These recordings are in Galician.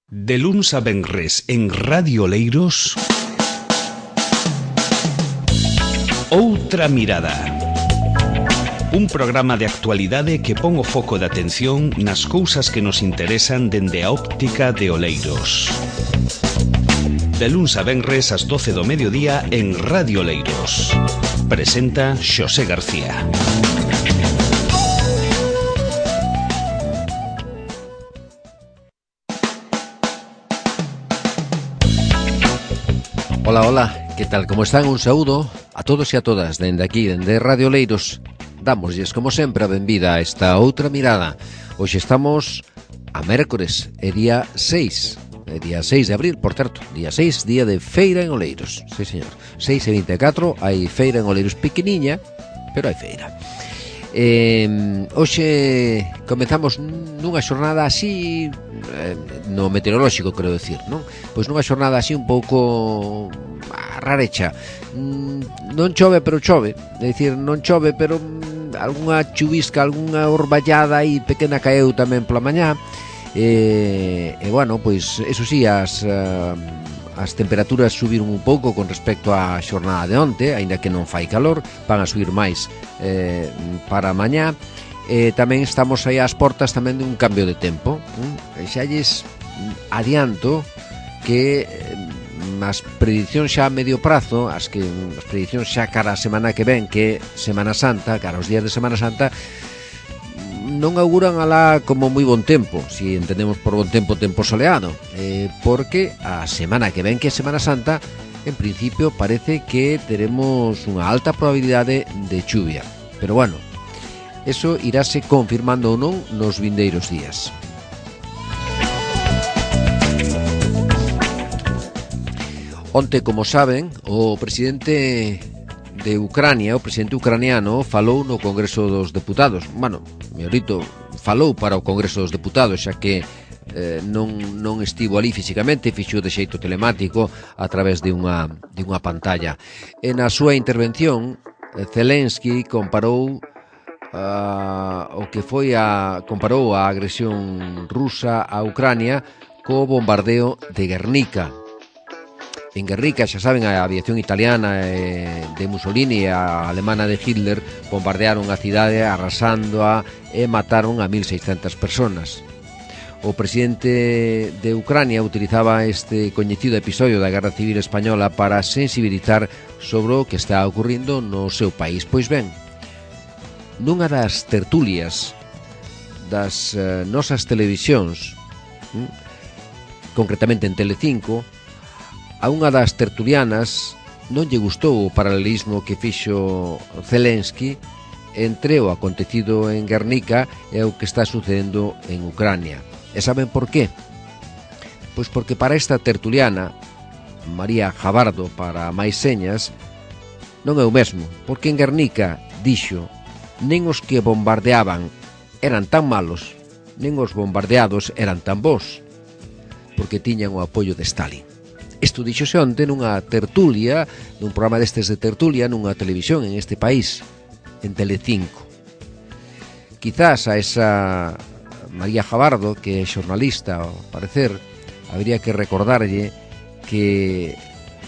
De luns a venres en Radio Oleiros, Outra Mirada. Un programa de actualidade que pon o foco de atención nas cousas que nos interesan dende a óptica de Oleiros. De luns a venres ás 12 do mediodía en Radio Oleiros. Presenta Xosé García. Hola, hola, que tal, como están? Un saúdo a todos e a todas dende aquí, dende Radio Oleiros. Dámoslles, como sempre, a benvida a esta outra mirada. Hoxe estamos a mércores, é día 6, día 6 de abril, por certo, día 6, día de feira en Oleiros. Sí, señor, 6:24, hai feira en Oleiros pequeniña, pero hai feira. Hoxe comezamos nunha xornada así, no meteorolóxico, quero decir, non? Pois nunha xornada así un pouco rarecha. Non chove, pero chove. É dicir, non chove, pero algunha chuvisca, algunha orballada aí pequena caeu tamén pola mañá. E bueno, pois, eso sí, as temperaturas subiron un pouco con respecto á xornada de onte, aínda que non fai calor, van a subir máis para mañá. Tamén estamos aí ás portas tamén de un cambio de tempo. Xa lles adianto que as predicións xa a medio prazo, as predicións xa cara a semana que ven, que é Semana Santa, cara aos días de Semana Santa, non auguran alá como moi bon tempo, si entendemos por bon tempo, tempo soleado, porque a semana que ven, que é Semana Santa, en principio parece que teremos unha alta probabilidade de chuvia, pero bueno, eso iráse confirmando ou non nos vindeiros días. Onte, como saben, o presidente de Ucrania, o presidente ucraniano, falou no Congreso dos Deputados. Bueno, mellorito, falou para o Congreso dos Deputados, xa que non estivo ali físicamente, fixo de xeito telemático a través de unha pantalla. E na súa intervención, Zelensky comparou comparou a agresión rusa a Ucrania co bombardeo de Guernica. En Guernica, xa saben, a aviación italiana de Mussolini e a alemana de Hitler bombardearon a cidade arrasándoa e mataron a 1.600 personas. O presidente de Ucrania utilizaba este coñecido episodio da Guerra Civil Española para sensibilizar sobre o que está ocurrindo no seu país. Pois ben, nunha das tertulias das nosas televisións, concretamente en Telecinco, a unha das tertulianas non lle gustou o paralelismo que fixo Zelensky entre o acontecido en Guernica e o que está sucedendo en Ucrania. E saben por qué? Pois porque para esta tertuliana, María Jabardo para máis señas, non é o mesmo, porque en Guernica dixo nen os que bombardeaban eran tan malos, nen os bombardeados eran tan bons, porque tiñan o apoio de Stalin. Isto dixose onte nunha tertulia, nun programa destes de tertulia, nunha televisión en este país, en Telecinco. Quizás a esa María Jabardo, que é xornalista, ao parecer, habría que recordarlle que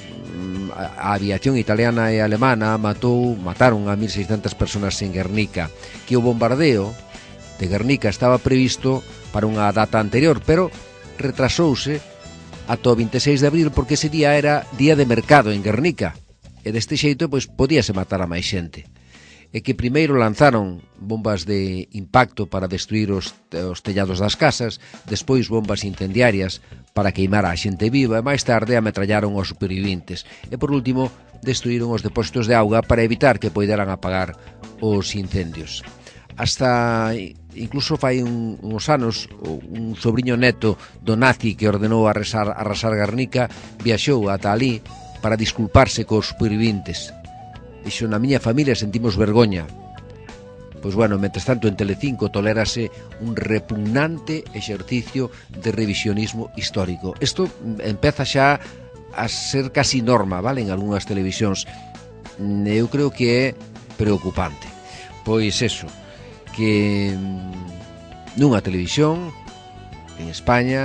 a aviación italiana e alemana mataron a 1.600 personas en Guernica, que o bombardeo de Guernica estaba previsto para unha data anterior, pero retrasouse ata o 26 de abril porque ese día era día de mercado en Guernica e deste xeito pois podíase matar a máis xente. E que primeiro lanzaron bombas de impacto para destruir os tellados das casas, despois bombas incendiarias para queimar a xente viva e máis tarde ametrallaron os supervivintes e por último destruíron os depósitos de auga para evitar que poideran apagar os incendios. Hasta incluso fai uns anos un sobriño neto do nazi que ordenou arrasar Guernica viaxou ata ali para disculparse cos supervivintes. Dixo, na miña familia sentimos vergoña. Pois bueno, mentres tanto en Telecinco tolérase un repugnante exercicio de revisionismo histórico. Isto empeza xa a ser casi norma, vale, en algunhas televisións. Eu creo que é preocupante. Pois eso, que nunha televisión en España,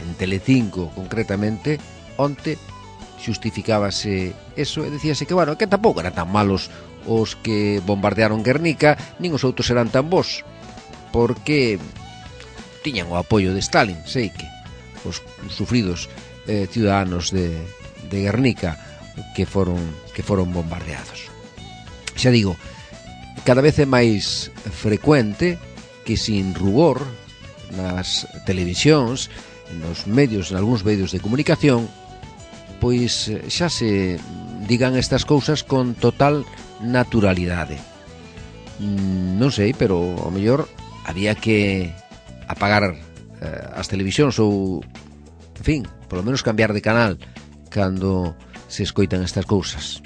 en Telecinco concretamente, onte xustificábase eso e dicíase que, bueno, que tampouco eran tan malos os que bombardearon Guernica, nin os outros eran tan bons, porque tiñan o apoio de Stalin, sei que os sufridos ciudadanos de Guernica que foron bombardeados. Xa digo, cada vez é máis frecuente que sin rubor nas televisións, nos medios, en algúns medios de comunicación, pois xa se digan estas cousas con total naturalidade. Non sei, pero ao mellor había que apagar as televisións ou, en fin, polo menos cambiar de canal cando se escoitan estas cousas.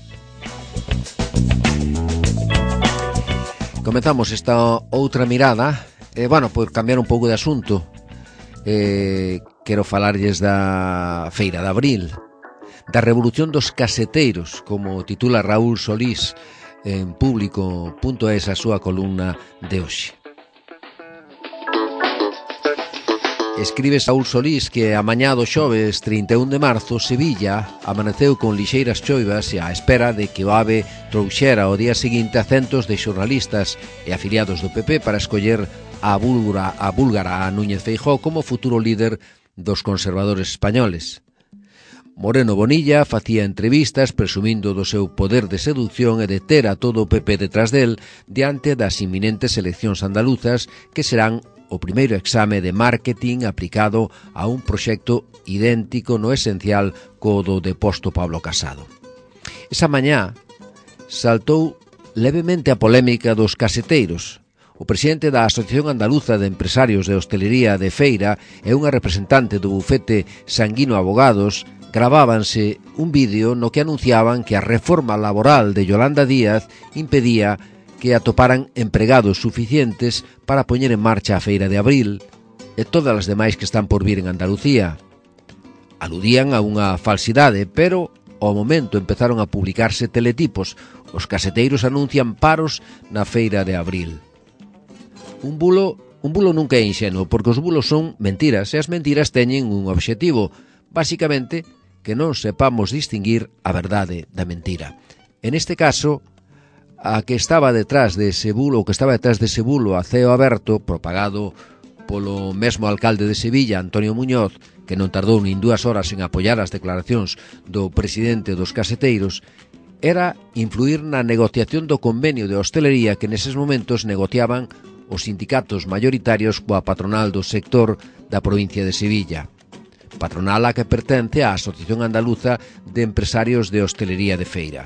Comezamos esta outra mirada, bueno, por cambiar un pouco de asunto, quero falarlles da Feira de Abril, da revolución dos caseteiros, como titula Raúl Solís en Público.es a súa columna de hoxe. Escribe Saúl Solís que a mañá do xoves 31 de marzo Sevilla amaneceu con lixeiras choivas e á espera de que o AVE trouxera ao día seguinte a centos de xornalistas e afiliados do PP para escoller a búlgara a Núñez Feijóo como futuro líder dos conservadores españoles. Moreno Bonilla facía entrevistas presumindo do seu poder de seducción e de ter a todo o PP detrás del diante das inminentes eleccións andaluzas que serán o primeiro exame de marketing aplicado a un proxecto idéntico no esencial co do deposto Pablo Casado. Esa mañá saltou levemente a polémica dos caseteiros. O presidente da Asociación Andaluza de Empresarios de Hostelería de Feira e unha representante do bufete Sanguino Abogados gravábanse un vídeo no que anunciaban que a reforma laboral de Yolanda Díaz impedía que atoparan empregados suficientes para poñer en marcha a Feira de Abril e todas as demais que están por vir en Andalucía. Aludían a unha falsidade, pero ao momento empezaron a publicarse teletipos. Os caseteiros anuncian paros na Feira de Abril. Un bulo nunca é inxenuo, porque os bulos son mentiras, e as mentiras teñen un obxectivo, basicamente, que non sepamos distinguir a verdade da mentira. En este caso, a que estaba detrás dese bulo, a ceo aberto, propagado polo mesmo alcalde de Sevilla, Antonio Muñoz, que non tardou nin 2 horas en apoiar as declaracións do presidente dos caseteiros, era influir na negociación do convenio de hostelería que neses momentos negociaban os sindicatos maioritarios coa patronal do sector da provincia de Sevilla. Patronal a que pertence á Asociación Andaluza de Empresarios de Hostelería de Feira.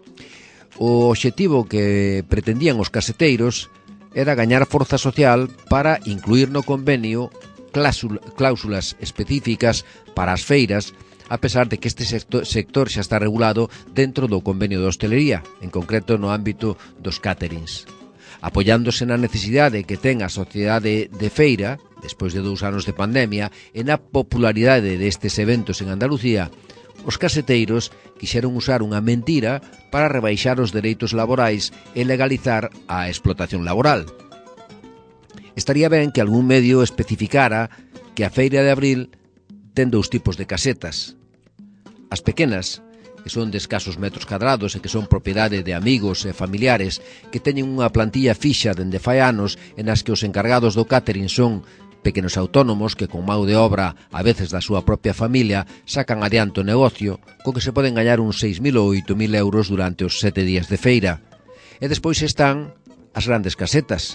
O obxectivo que pretendían os caseteiros era gañar forza social para incluir no convenio cláusulas específicas para as feiras, a pesar de que este sector xa está regulado dentro do convenio de hostelería, en concreto no ámbito dos caterings. Apoiándose na necesidade que ten a sociedade de feira, despois de 2 anos de pandemia, e na popularidade destes eventos en Andalucía, os caseteiros quixeron usar unha mentira para rebaixar os dereitos laborais e legalizar a explotación laboral. Estaría ben que algún medio especificara que a Feira de Abril ten 2 tipos de casetas. As pequenas, que son de escasos metros cadrados e que son propiedade de amigos e familiares que teñen unha plantilla fixa dende fai anos en as que os encargados do catering son pequenos autónomos que con mão de obra, a veces da súa propia familia, sacan adiante o negocio, co que se poden gañar uns 6.000 ou 8.000 euros durante os 7 días de feira. E despois están as grandes casetas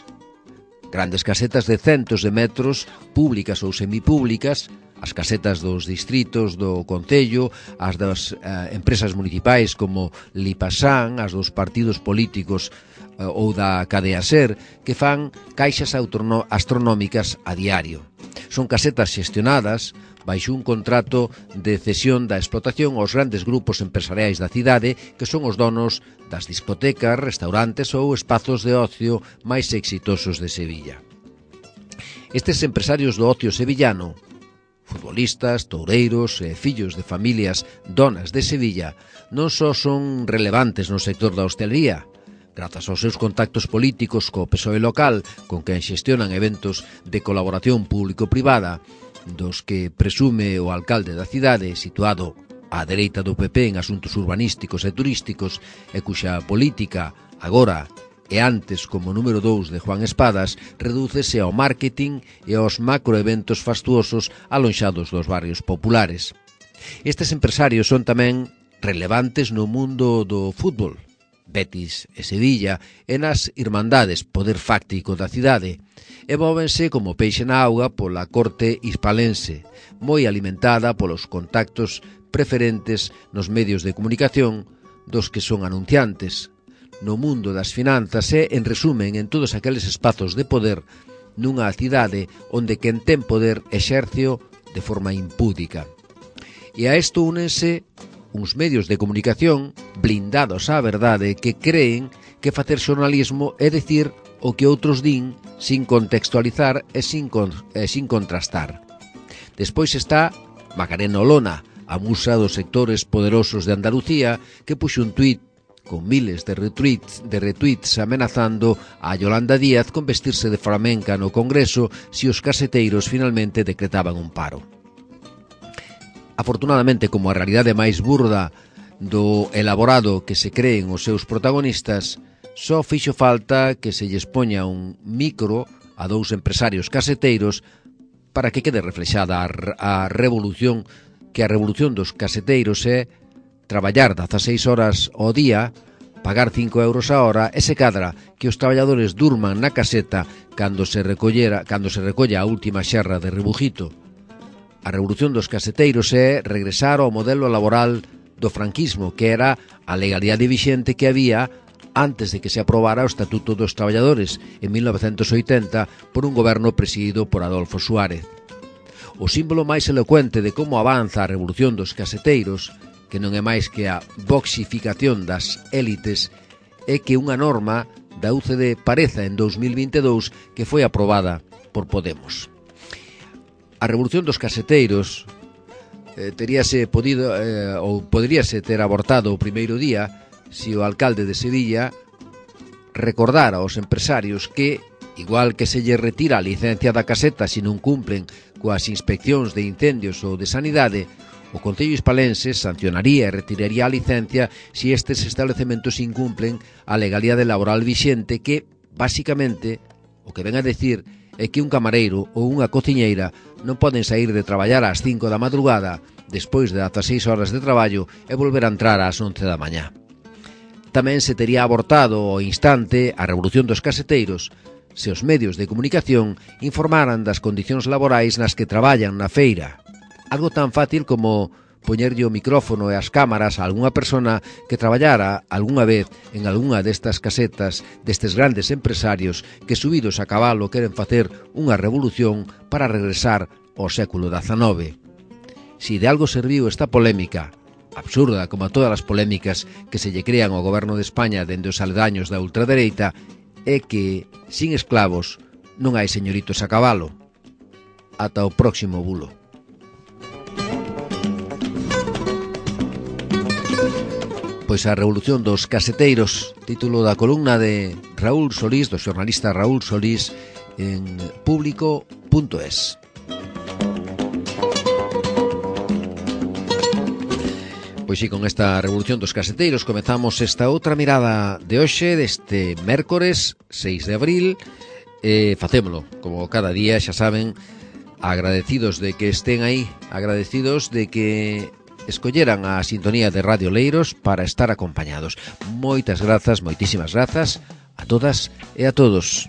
de centos de metros, públicas ou semipúblicas, as casetas dos distritos do concello, as das empresas municipais como Lipasan, as dos partidos políticos ou da cadea SER, que fan caixas astronómicas a diario. Son casetas xestionadas baixo un contrato de cesión da explotación aos grandes grupos empresariais da cidade, que son os donos das discotecas, restaurantes ou espazos de ocio máis exitosos de Sevilla. Estes empresarios do ocio sevillano, futbolistas, toureiros e fillos de familias donas de Sevilla, non só son relevantes no sector da hostelería, grazas aos seus contactos políticos co PSOE local, con quen xestionan eventos de colaboración público-privada, dos que presume o alcalde da cidade, situado á dereita do PP en asuntos urbanísticos e turísticos, e cuxa política, agora e antes como número 2 de Juan Espadas, redúcese ao marketing e aos macroeventos fastuosos alonxados dos barrios populares. Estes empresarios son tamén relevantes no mundo do fútbol, Betis e Sevilla, e nas irmandades poder fáctico da cidade, e móvense como peixe na auga pola corte hispalense, moi alimentada polos contactos preferentes nos medios de comunicación dos que son anunciantes, no mundo das finanzas e, en resumen, en todos aqueles espazos de poder nunha cidade onde quen ten poder exérceo de forma impúdica. E a isto únense uns medios de comunicación blindados á verdade que creen que facer xornalismo é dicir o que outros din sin contextualizar e sin contrastar. Despois está Macarena Olona, a musa dos sectores poderosos de Andalucía, que puxo un tuit con miles de retweets amenazando a Yolanda Díaz con vestirse de flamenca no Congreso se os caseteiros finalmente decretaban un paro. Afortunadamente, como a realidade máis burda do elaborado que se creen os seus protagonistas, só fixo falta que se lles poña un micro a dous empresarios caseteiros para que quede reflexada a revolución, que a revolución dos caseteiros é traballar 16 horas ao día, pagar 5 euros a hora e se cadra que os traballadores durman na caseta cando se recolla a última xerra de rebujito. A revolución dos caseteiros é regresar ao modelo laboral do franquismo, que era a legalidade vixente que había antes de que se aprobara o Estatuto dos Traballadores en 1980 por un goberno presidido por Adolfo Suárez. O símbolo máis elocuente de como avanza a revolución dos caseteiros, que non é máis que a boxificación das élites, é que unha norma da UCD pareza en 2022 que foi aprobada por Podemos. A revolución dos caseteiros teríase podido ou poderíase ter abortado o primeiro día se o alcalde de Sevilla recordara aos empresarios que, igual que se lle retira a licencia da caseta se non cumplen coas inspeccións de incendios ou de sanidade, o Concello hispalense sancionaría e retiraría a licencia se estes establecementos incumplen a legalidade laboral vixente que, basicamente, o que ven a decir é que un camareiro ou unha cociñeira non poden sair de traballar ás 5 da madrugada despois de 16 horas de traballo e volver a entrar ás 11 da mañá. Tamén se tería abortado ao instante a revolución dos caseteiros se os medios de comunicación informaran das condicións laborais nas que traballan na feira. Algo tan fácil como poñerlle o micrófono e as cámaras a algunha persona que traballara algunha vez en algunha destas casetas destes grandes empresarios que subidos a cabalo queren facer unha revolución para regresar ao século XIX. Si de algo serviu esta polémica, absurda como todas as polémicas que se lle crean ao goberno de España dende os aledaños da ultradereita, é que, sin esclavos, non hai señoritos a cabalo. Ata o próximo bulo. Pois a revolución dos caseteiros, título da columna de Raúl Solís, do xornalista Raúl Solís, en público.es. Pois sí, con esta revolución dos caseteiros comezamos esta outra mirada de hoxe, deste mércores 6 de abril. Facémolo, como cada día, xa saben, agradecidos de que estén aí, agradecidos de que escolleran a sintonía de Radio Leiros para estar acompañados. Moitas grazas, moitísimas grazas a todas e a todos.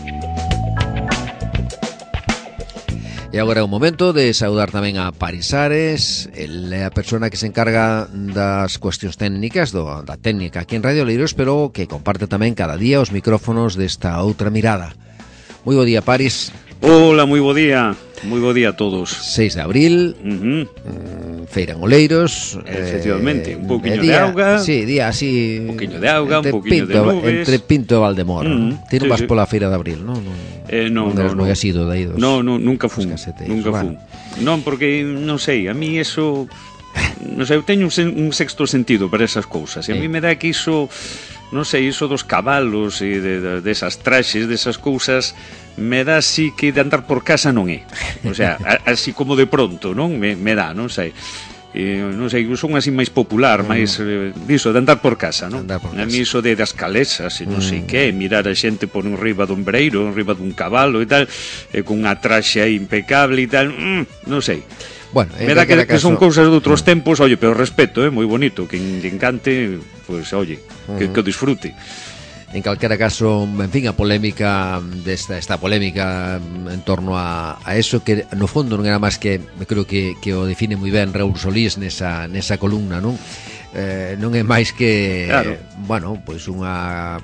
E agora é o momento de saudar tamén a Paris Ares, el é a persona que se encarga das cuestións técnicas, da técnica aquí en Radio Leiros, pero que comparte tamén cada día os micrófonos desta outra mirada. Moi bo día, Paris. Hola, moi bo día a todos. 6 de abril, feira en Oleiros. Efectivamente, un pouquiño de auga. Sí, día así. Un pouquiño de auga, un pouquiño de nubes. Entre Pinto e Valdemoro. Ti non vas pola feira de abril, non? Non moi asido de aí dos. Non, nunca fun. Non, porque, non sei, a mí eso... Non sei, eu teño un sexto sentido para esas cousas. E a mí me dá que iso... non sei, iso dos cabalos e desas traxes, desas cousas, me dá así que de andar por casa non é. O sea, así como de pronto, non? Me dá, non sei. Non sei, son así máis popular, máis diso, de andar por casa, non? A mí iso das calesas e non sei que, mirar a xente por enriba dun breiro, enriba dun cabalo e tal, e con unha traxe aí impecable e tal, non sei. Bueno, me dá que son cousas de outros tempos, oye, pero respeto, moi bonito, que lle encante, pues, oye, que o disfrute. En calquera caso, en fin, a polémica esta polémica en torno a eso, que no fondo non era máis que, creo que o define moi ben Raúl Solís nesa columna, non? Non é máis que, claro, bueno, pois unha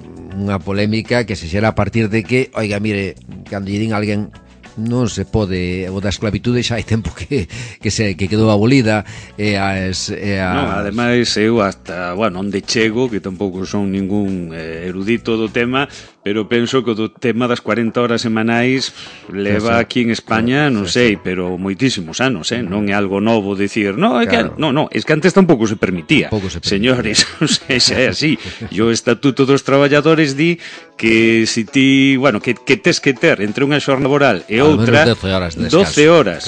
polémica que se xera a partir de que, oiga, mire, cando lle din a alguén non se pode, o da esclavitude xa hai tempo que quedou abolida non, ademais eu hasta, bueno, onde chego, que tampouco son ningún erudito do tema, pero penso que o tema das 40 horas semanais leva aquí en España, non sei, pero moitísimos anos, non é algo novo dicir, no, é que es que antes tampouco se permitía, señores, non sei, xa é así. E o Estatuto dos Traballadores di que si ti, bueno, que tes que ter entre unha xornada laboral e outra 12 horas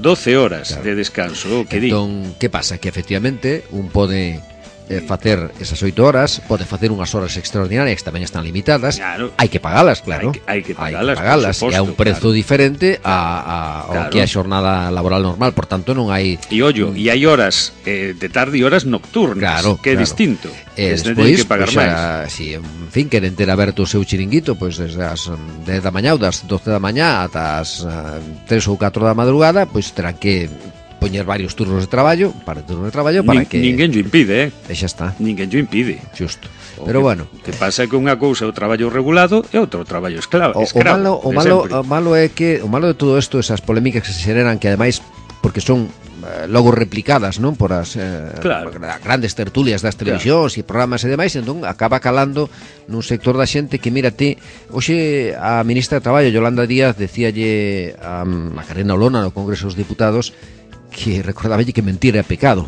de descanso, que di. Entón, que pasa? Que efectivamente un pode facer esas 8 horas, pode facer unhas horas extraordinarias que tamén están limitadas, claro. Hai que pagalas, claro. Hai que pagalas, e a un prezo diferente ao que é a xornada laboral normal, por tanto non hai... E ollo, e hai horas de tarde e horas nocturnas, que é distinto. Despois, que pagar máis. Si, en fin, queren ter aberto o seu chiringuito, pois desde as 10 da mañá ou das 12 da mañá ata as 3 ou 4 da madrugada, pois terán que poñer varios turnos de traballo para que ninguén o impide, e xa está. Ninguén o impide. Justo. Pero bueno, que pasa que unha cousa é o traballo regulado e outro o traballo escravo. O malo é que o malo de todo isto, esas polémicas que se xeran, que ademais porque son logo replicadas, non, por as grandes tertulias das televisións e programas e demais, entón acaba calando nun sector da xente que, mírate, hoxe a ministra de Traballo, Yolanda Díaz, decíalle a Macarena Olona no Congreso dos Diputados que recordaballe que mentir é pecado,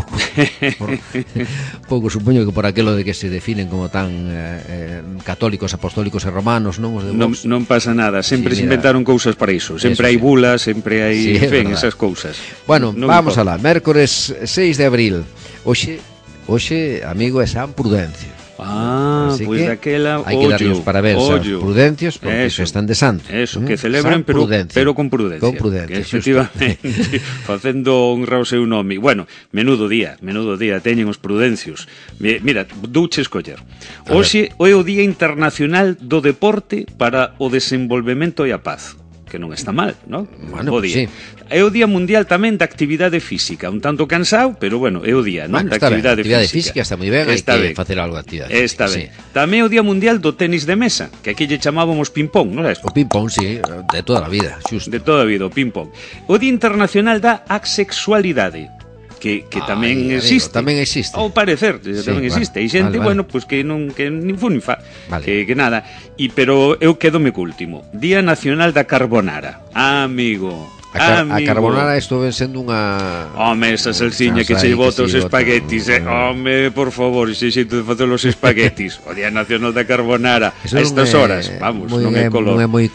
pouco supoño que por aquilo de que se definen como tan católicos, apostólicos e romanos, non os de Vox. Non pasa nada, sempre se inventaron cousas para iso, sempre hai bulas, sempre hai, esas cousas. Bueno, vamos alá, mércores 6 de abril, hoxe, amigo, é San Prudencio. Pois daquela, hai que darle os parabéns aos prudencios, porque eso están de santo. Eso, que celebren, pero con prudencia. Con prudencia, efectivamente, facendo honra ao seu nome. Bueno, menudo día, teñen os prudencios. Mira, douche escoller. Hoxe é o Día Internacional do Deporte para o Desenvolvemento e a Paz, que non está mal, non? Bueno, pues sí. É o Día Mundial tamén da Actividade Física, un tanto cansado, pero bueno, é o día, non? Da actividade física está moi ben, hai que facer algo de actividade física. Está ben. Tamén é o Día Mundial do Tenis de Mesa, que aquí lle chamábamos ping-pong, non é? O ping-pong, sí, de toda a vida, xusto. De toda a vida, o ping-pong. O Día Internacional da Asexualidade, que tamén existe. Tamén existe. Ao parecer, tamén existe. E xente, bueno, pues que nin fu nin fa, que nada. Pero eu quédome co último. Día Nacional da Carbonara. Amigo. A carbonara isto ven sendo unha... Home, esa salsiña que se bota os espaguetis, home, por favor, ese xeito de facer os espaguetis. O Día Nacional da Carbonara, a estas horas, vamos, non é color. Non é moi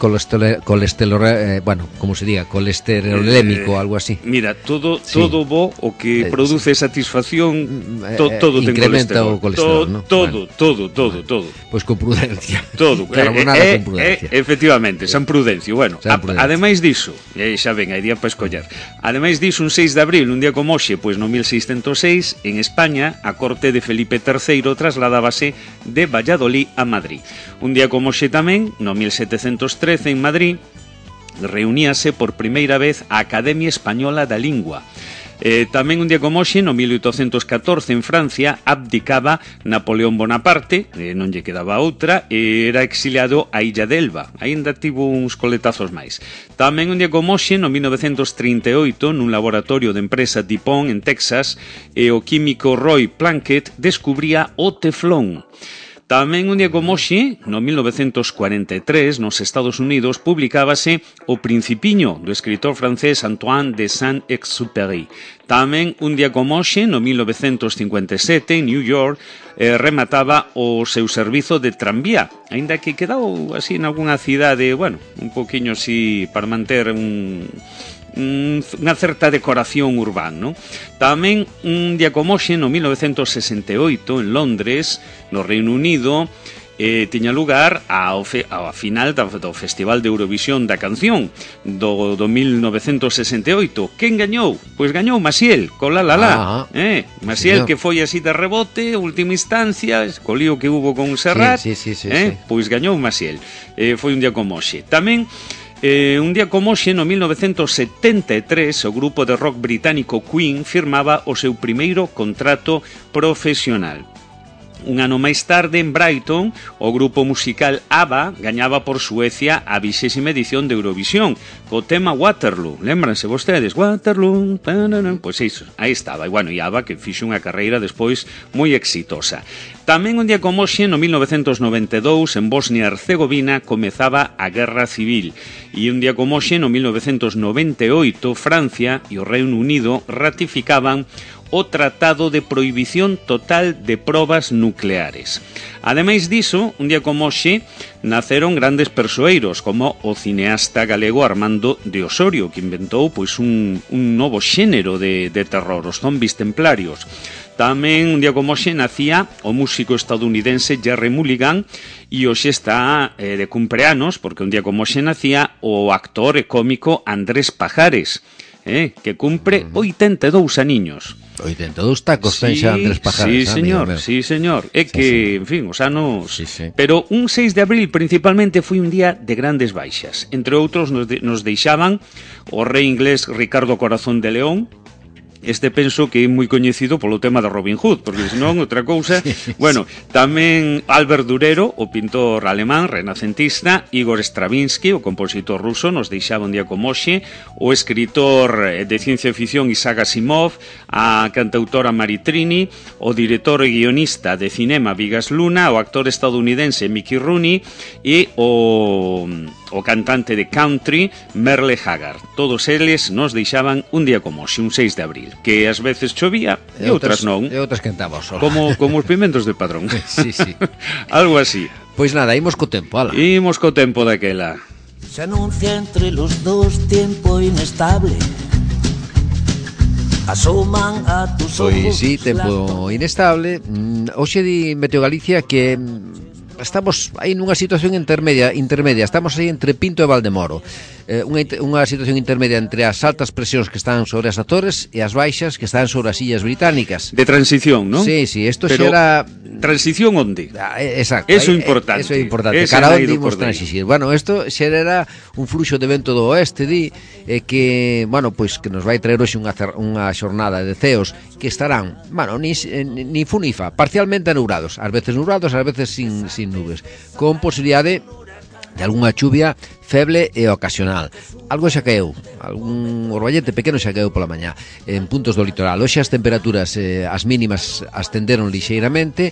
bueno, como se diga, colesterolémico, algo así. Mira, todo bo o que produce satisfacción, todo ten incrementa o colesterol, non? Todo. Pois con prudencia. Todo. Carbonara con prudencia. Efectivamente, San Prudencio. Bueno, ademais diso, xa ven, hai día para escoller. Ademais diso, un 6 de abril, un día como hoxe, pois no 1606, en España, a corte de Felipe III trasladábase de Valladolid a Madrid. Un día como hoxe tamén, no 1713, en Madrid, reuníase por primeira vez a Academia Española da Lingua. Tamén un día como hoxe, no 1814, en Francia, abdicaba Napoleón Bonaparte, non lle quedaba outra, e era exiliado a Illa de Elba. Ainda tivo uns coletazos máis. Tamén un día como hoxe, no 1938, nun laboratorio de empresa DuPont en Texas, o químico Roy Plunkett descubría o teflón. Tamén un día como hoxe, no 1943, nos Estados Unidos, publicábase O Principiño, do escritor francés Antoine de Saint-Exupéry. Tamén un día como hoxe, no 1957, en New York, remataba o seu servizo de tranvía, aínda que quedou así en algunha cidade, bueno, un poquinho así para manter unha certa decoración urbana, ¿no? Tamén un día como hoxe, no 1968, en Londres, no Reino Unido, tiña lugar a final do Festival de Eurovisión da Canción do 1968. Quen gañou? Pois gañou Maciel, con La La La. Maciel, que foi así de rebote, última instancia, escolío que hubo con Serrat, sí. Pois gañou Maciel. Foi un día como hoxe. Tamén un día como hoxe, no 1973, o grupo de rock británico Queen firmaba o seu primeiro contrato profesional. Un ano máis tarde, en Brighton, o grupo musical ABBA gañaba por Suecia a 20ª edición de Eurovisión, co tema Waterloo. Lémbranse vostedes? Waterloo, pois iso, aí estaba. E, bueno, e ABBA que fixo unha carreira despois moi exitosa. Tamén un día como hoxe, no 1992, en Bosnia e Herzegovina, comezaba a Guerra Civil. E un día como hoxe, no 1998, Francia e o Reino Unido ratificaban o Tratado de Prohibición Total de Probas Nucleares. Ademais diso, un día como hoxe, naceron grandes persoeiros, como o cineasta galego Armando de Osorio, que inventou pois un novo xénero de terror, os zombies templarios. Tamén un día como hoxe nacía o músico estadounidense Jerry Mulligan, e hoxe está de cumpleanos, porque un día como hoxe nacía o actor e cómico Andrés Pajares, que cumpre 82 aniños. 82 tacos ten xa Andrés Pajares. Sí, señor. É que, en fin, os anos... Sí. Pero un 6 de abril principalmente foi un día de grandes baixas. Entre outros nos deixaban o rei inglés Ricardo Corazón de León. Este penso que é moi coñecido polo tema de Robin Hood, porque senón outra cousa... Bueno, tamén Albert Durero, o pintor alemán renacentista, Igor Stravinsky, o compositor ruso, nos deixaba un día como hoxe, o escritor de ciencia ficción Isaac Asimov, a cantautora Maritrini, o director e guionista de cinema Vigas Luna, o actor estadounidense Mickey Rooney e o cantante de country Merle Haggard. Todos eles nos deixaban un día como hoxe, un 6 de abril, que ás veces chovía e outras non. E outras quentaba o sol. Como os pimentos de Padrón. Sí. Algo así. Pois nada, imos co tempo, ala. Imos co tempo daquela. Se anuncia entre los dos tiempo inestable. Asoman a tus ojos. Pois sí, tempo inestable. Hoxe di Meteo Galicia que estamos aí nunha situación intermedia, estamos aí entre Pinto e Valdemoro. Unha situación intermedia entre as altas presións que están sobre as Azores e as baixas que están sobre as illas británicas. De transición, non? Sí, isto xera... Transición onde? Exacto. Eso é importante. Eso é importante. Cara onde imos transixir. Bueno, isto xera un fluxo de vento do oeste, que, bueno, pois que nos vai traer hoxe unha xornada de ceos que estarán, bueno, ni fu ni fa, parcialmente nubrados, ás veces nublados, ás veces sin nubes, con posibilidade de algunha chuvia feble e ocasional. Algo xa caeu, algún orballete pequeno xa caeu pola mañá en puntos do litoral. Hoxe as temperaturas, as mínimas ascenderon lixeiramente,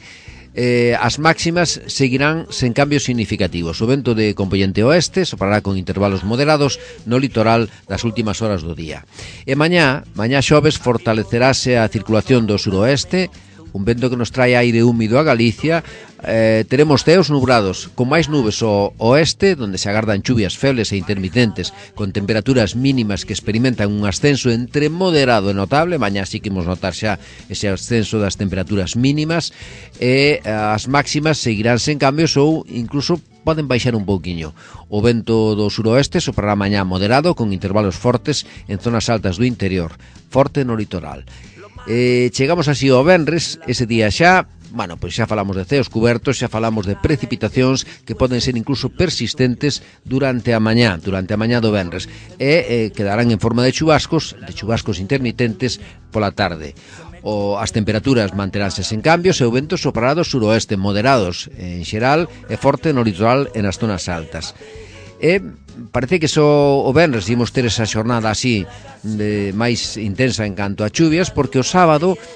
as máximas seguirán sen cambios significativos. O vento de compoñente oeste soprará con intervalos moderados no litoral das últimas horas do día. E mañá xoves fortalecerase a circulación do suroeste, un vento que nos trae aire húmido a Galicia. Teremos ceos nubrados con máis nubes ao oeste, donde se agardan chuvias febles e intermitentes con temperaturas mínimas que experimentan un ascenso entre moderado e notable. Mañá sí que imos notar xa ese ascenso das temperaturas mínimas, e as máximas seguirán sen cambios ou incluso poden baixar un pouquiño. O vento do suroeste soprará mañá moderado con intervalos fortes en zonas altas do interior, forte no litoral. Chegamos así ao venres, ese día xa, bueno, pois xa falamos de ceos cubertos, xa falamos de precipitacións que poden ser incluso persistentes durante a mañá do venres, e quedarán en forma de chubascos intermitentes pola tarde. As temperaturas manteránse sen cambios e o vento soprará do suroeste, moderados en xeral e forte no litoral e nas zonas altas. E parece que só o venres imos ter esa xornada así máis intensa en canto a chuvias, porque o sábado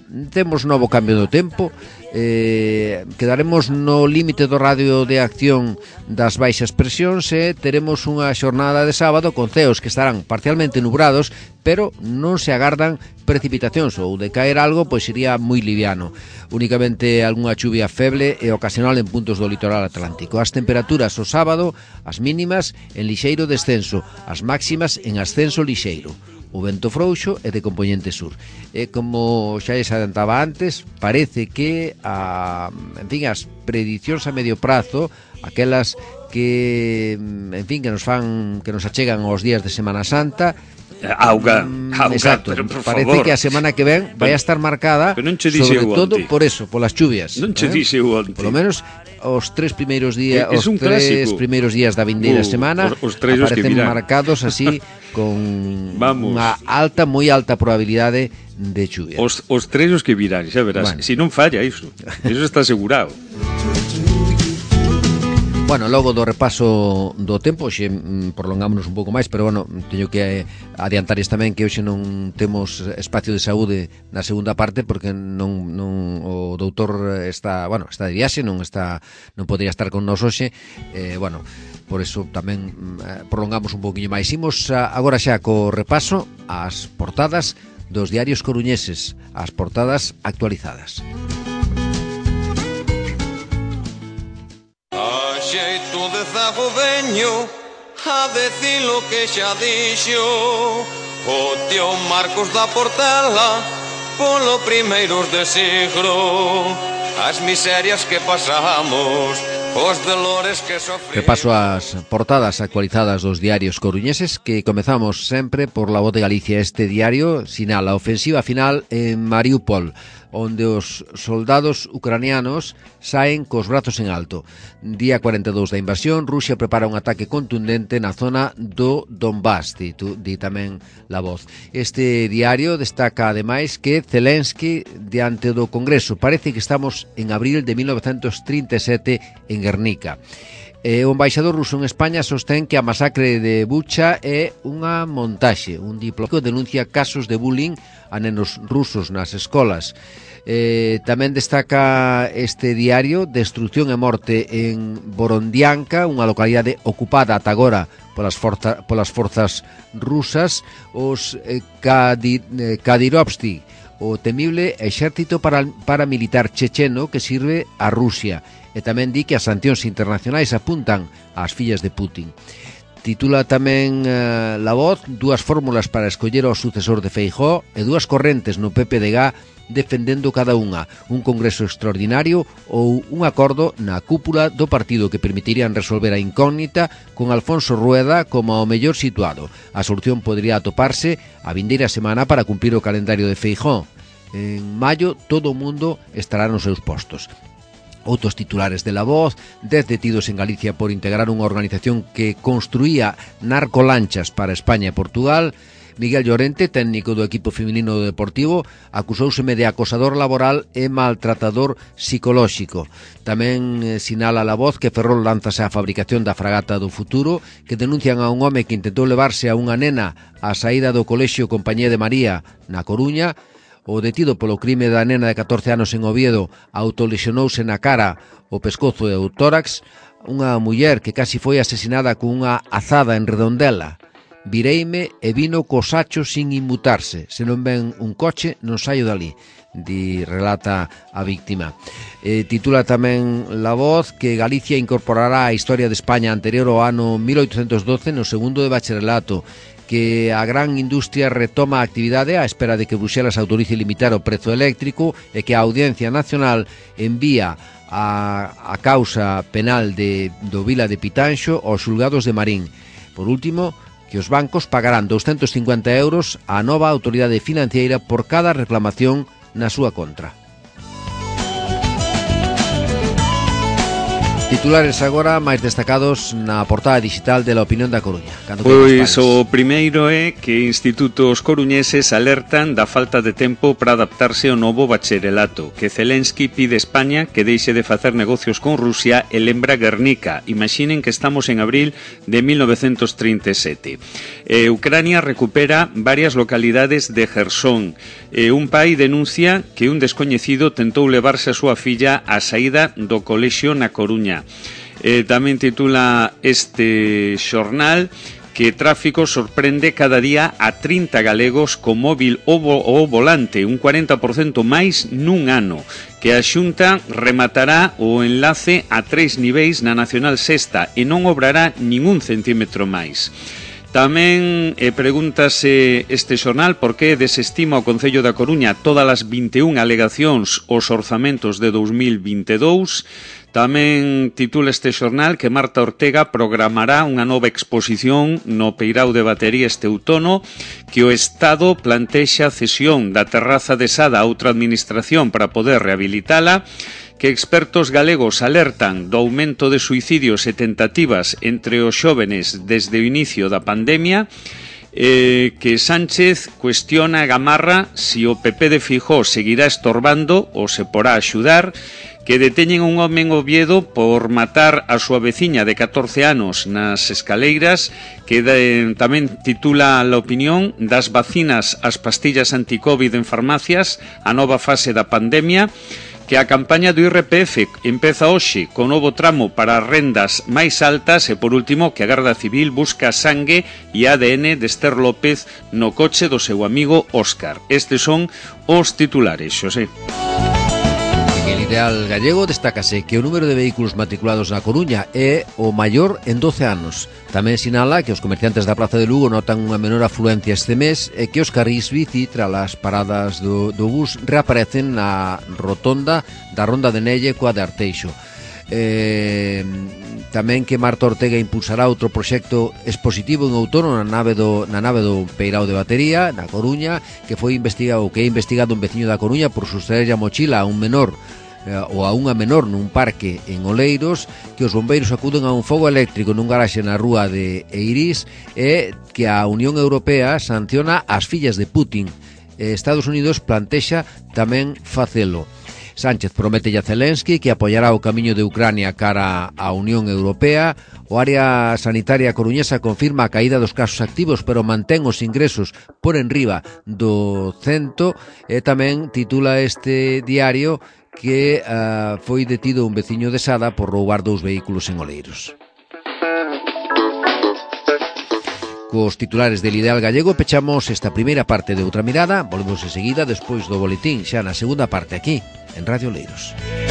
temos novo cambio do tempo, quedaremos no límite do radio de acción das baixas presións e teremos unha xornada de sábado con ceos que estarán parcialmente nubrados, pero non se agardan precipitacións, ou de caer algo, pois iría moi liviano. Únicamente algunha chuvia feble e ocasional en puntos do litoral atlántico. As temperaturas o sábado, as mínimas en lixeiro descenso, as máximas en ascenso lixeiro. O vento frouxo é de compoñente sur. E como xa lles adiantaba antes, parece que as predicións a medio prazo, aquelas que, que nos achegan aos días de Semana Santa, auga, exacto, pero por parece favor, que a semana que ven vai a estar marcada sobre todo por eso, polas chuvias. Non che dixe o onte. Por lo menos os tres primeiros días, da vindeira semana os tres aparecen marcados así con unha moi alta probabilidade de chuvia. Os tres os que virán, xa verás. Bueno. Si non falla iso está asegurado. Bueno, logo do repaso do tempo, xe prolongámonos un pouco máis, pero bueno, teño que adiantarles tamén que hoxe non temos espacio de saúde na segunda parte porque non o doutor está de viaxe, non podría estar con nós hoxe. Por eso tamén prolongamos un pouquiño máis. Imos agora xa co repaso ás portadas dos diarios coruñeses, as portadas actualizadas. Xeito de zago veño a decir lo que xa dixo o tío Marcos da Portela polo primeiros de siglo, as miserias que pasamos, os dolores que sofrimos. Repaso as portadas actualizadas dos diarios coruñeses, que comezamos sempre por La Voz de Galicia. Este diario sinala a ofensiva final en Mariupol, onde os soldados ucranianos saen cos brazos en alto. Día 42 da invasión, Rusia prepara un ataque contundente na zona do Donbass, di tamén La Voz. Este diario destaca ademais que Zelensky diante do Congreso. Parece que estamos en abril de 1937 en Guernica. O embaixador ruso en España sostén que a masacre de Bucha é unha montaxe. Un diplomático denuncia casos de bullying a nenos rusos nas escolas. Tamén destaca este diario destrucción e morte en Borondianka, unha localidade ocupada ata agora polas forzas rusas. Os Kadirovsky, o temible exército paramilitar checheno que sirve a Rusia. E tamén di que as sancións internacionais apuntan ás fillas de Putin. Titula tamén La Voz dúas fórmulas para escoller ao sucesor de Feijóo e dúas correntes no PPDG defendendo cada unha, un congreso extraordinario ou un acordo na cúpula do partido que permitirían resolver a incógnita con Alfonso Rueda como o mellor situado. A solución podría atoparse a vindeira semana para cumprir o calendario de Feijóo. En maio todo o mundo estará nos seus postos. Outros titulares de La Voz: 10 detidos en Galicia por integrar unha organización que construía narcolanchas para España e Portugal. Miguel Llorente, técnico do equipo feminino do Deportivo, acusóuseme de acosador laboral e maltratador psicolóxico. Tamén sinala La Voz que Ferrol lánzase á fabricación da fragata do futuro, que denuncian a un home que intentou levarse a unha nena á saída do colexio Compañía de María na Coruña. O detido polo crime da nena de 14 anos en Oviedo autolesionouse na cara, o pescozo e o tórax. Unha muller que casi foi asesinada con unha azada en Redondela. Vireime e vino co sacho sin inmutarse. Se non ven un coche, non saio dali, relata a víctima. Titula tamén La Voz que Galicia incorporará a historia de España anterior ao ano 1812 no segundo de bacharelato, que a gran industria retoma a actividade á espera de que Bruxelas autorice limitar o prezo eléctrico e que a Audiencia Nacional envía a causa penal do Vila de Pitanxo aos xulgados de Marín. Por último, que os bancos pagarán 250 euros á nova autoridade financiera por cada reclamación na súa contra. Titulares agora máis destacados na portada digital de La Opinión da Coruña. Pois o primeiro é que institutos coruñeses alertan da falta de tempo para adaptarse ao novo bacharelato, que Zelensky pide a España que deixe de facer negocios con Rusia e lembra Guernica. Imaginen que estamos en abril de 1937. Ucrania recupera varias localidades de Jersón. Un pai denuncia que un descoñecido tentou levarse a súa filla á saída do colexio na Coruña. Tamén titula este xornal que tráfico sorprende cada día a 30 galegos co móvil ao volante, un 40% máis nun ano, que a Xunta rematará o enlace a 3 niveis na Nacional Sexta e non obrará ningún centímetro máis. Tamén pregúntase este xornal por que desestima o Concello da Coruña todas as 21 alegacións aos orzamentos de 2022. Tamén titula este xornal que Marta Ortega programará unha nova exposición no Peirao de Batería este outono, que o Estado plantexa a cesión da terraza de Sada a outra administración para poder rehabilitala, que expertos galegos alertan do aumento de suicidios e tentativas entre os xóvenes desde o inicio da pandemia, que Sánchez cuestiona a Gamarra si o PP de Feijóo seguirá estorbando ou se porá a axudar, que deteñen un home en Oviedo por matar a súa veciña de 14 anos nas escaleiras, que tamén titula La Opinión das vacinas ás pastillas anti-Covid en farmacias, a nova fase da pandemia, que a campaña do IRPF empeza hoxe con novo tramo para rendas máis altas e, por último, que a Garda Civil busca sangue e ADN de Esther López no coche do seu amigo Óscar. Estes son os titulares, Xosé. En el Ideal Gallego destácase que o número de vehículos matriculados na Coruña é o maior en 12 anos. Tamén sinala que os comerciantes da Praza de Lugo notan unha menor afluencia este mes e que os carrís bici tras as paradas do bus reaparecen na rotonda da Ronda de Nelle coa de Arteixo. Tamén que Marta Ortega impulsará outro proxecto expositivo en outono na nave do Peirao de Batería na Coruña, que foi investigado un veciño da Coruña por sustraer a mochila a un menor ou a unha menor nun parque en Oleiros, que os bombeiros acuden a un fogo eléctrico nun garaxe na rúa de Eirís e que a Unión Europea sanciona as fillas de Putin. Estados Unidos plantexa tamén facelo. Sánchez promete a Zelensky que apoiará o camiño de Ucrania cara á Unión Europea. O área sanitaria coruñesa confirma a caída dos casos activos, pero mantén os ingresos por enriba do 100. E tamén titula este diario que foi detido un veciño de Sada por roubar 2 vehículos en Oleiros. Cos titulares del Ideal Gallego pechamos esta primeira parte de Outra Mirada. Volvemos enseguida despois do boletín, xa na segunda parte aquí en Radio Oleiros.